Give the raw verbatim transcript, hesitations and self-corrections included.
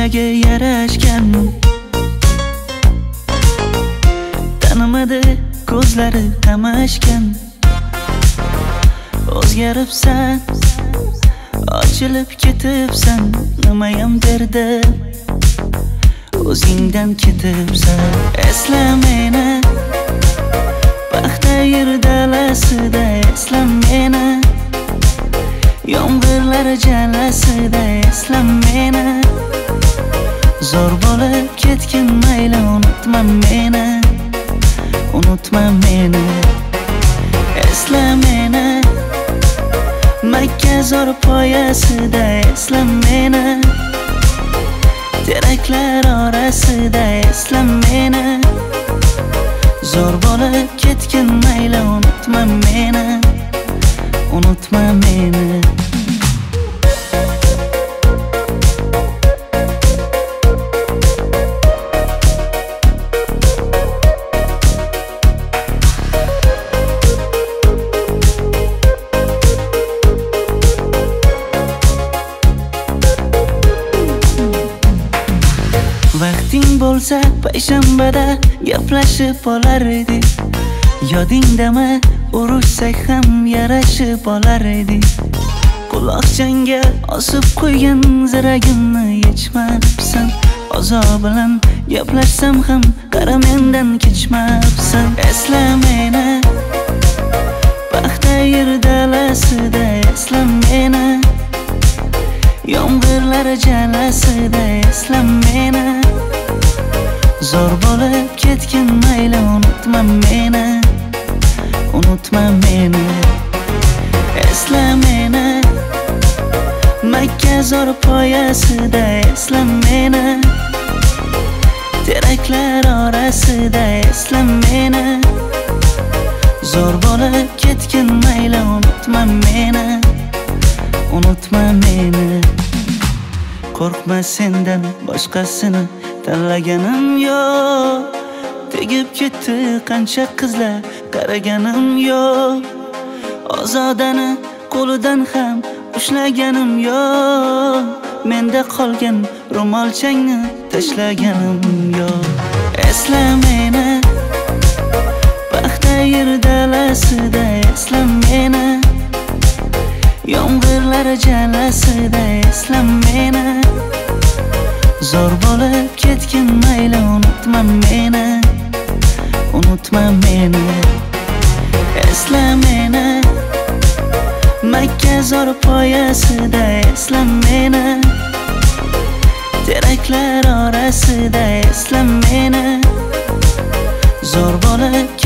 yuragi yarashgan. Tanimadi ko'zlari qamashgan. O'zgaribsan, ochilib ketibsan, nimayam derdim o'zingdan ketibsan. Esla meni paxta yer dalasida, esla meni yomg'irlar jalasida, esla meni zo'r bo'lib ketgin mayli, unutma meni, unutma meni. Esla meni Makka zo'r poyasida, esla meni teraklar orasida, esla meni zo'r bo'lib ketgin mayli, unutma meni, unutma meni. Vaqting bo'lsa payshanbada gaplashib olar edik. Yodingdami, urushsak ham yarashib olar edik. Quloqchangga osib qo'ygan ziragimni yechmabsan. Azob bilan gaplashsam ham qara mendan kechmabsan. Esla meni paxta yer dalasida, esla meni yomg'irlar jalasida, esla meni zo'r bo'lib ketgin mayli, unutma meni, unutma meni. Esla meni Makka zo'r poyasida, esla meni teraklar orasida, esla meni zo'r bo'lib ketgin mayli, unutma meni, unutma meni. Qo'rqma sendan boshqasini tanlaganim yo'q. Tegib ketdi qancha qizlar, qaraganim yo'q. Ozodani qo'lidan ham ushlaganim yo'q. Menda qolgan ro'molchangni tashlaganim yo'q. Esla meni paxta yer dalasida, esla meni yomg'irlar jalasida, esla meni zo'r bo'lib ketgin mayli, unutma meni, unutma meni. Esla meni Makka zo'r poyasida, esla meni teraklar orasida, esla meni zo'r bo'lib